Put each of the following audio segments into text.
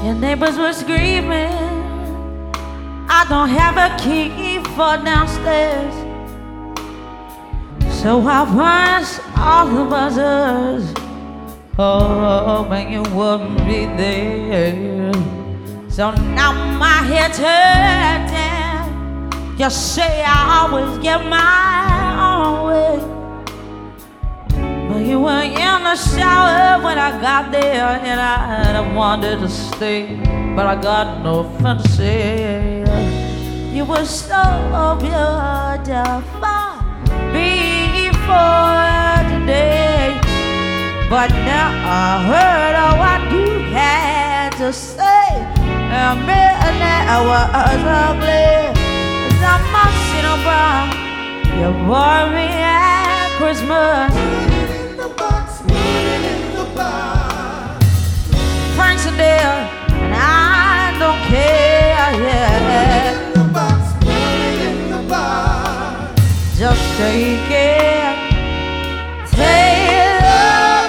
Your neighbors were screaming. I don't have a key for downstairs, so I punched all the buzzers. Oh, man, you wouldn't be there. So now my head's hurting. You say I always get my own way, but you were in the shower when I got there, and I wanted to stay, but I got nothing to say. You were so beautiful before today, but now I heard what you had to say. And midnight was ugly. I'm sitting around. You bought me at Christmas. In the box, put it in the box. Frank's a deal, and I don't care. Yeah. In the box, put it in the box. Just take it. Take the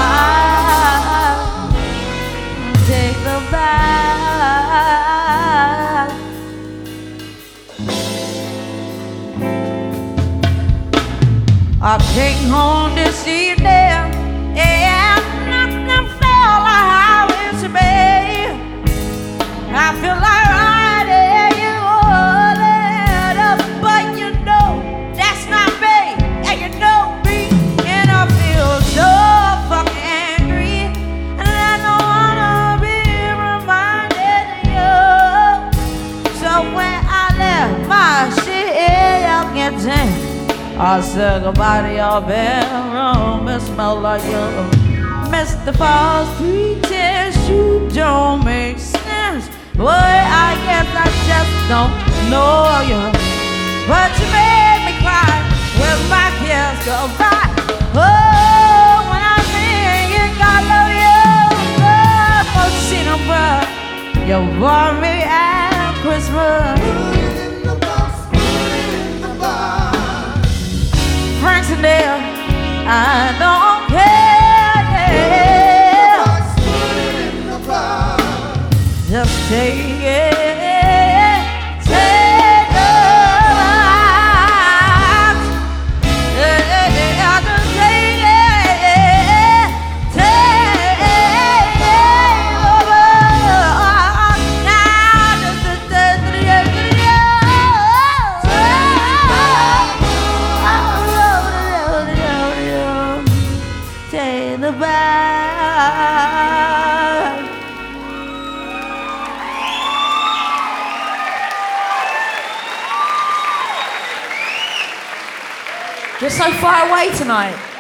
box. Take the box. I came home this evening, and nothing felt like how it should be. I feel like riding you all it up, but you know that's not me, and you know me, and I feel so fucking angry, and I don't wanna be reminded of you. So when I left my shit getting, I said goodbye to your bedroom. It smelled like you. Mr. Falls, 3 tears, you don't make sense. Boy, I guess I just don't know you. But you made me cry with my kiss goodbye. Oh, when I think I love you. Oh, she no bruh. You bought me at Christmas. Put it in the box, put it in the box. Frank's a deal, I don't care. In the box, put it in the box. Just take it, take the box. Yeah, just take it, take the box. Now just take the back. You're so far away tonight.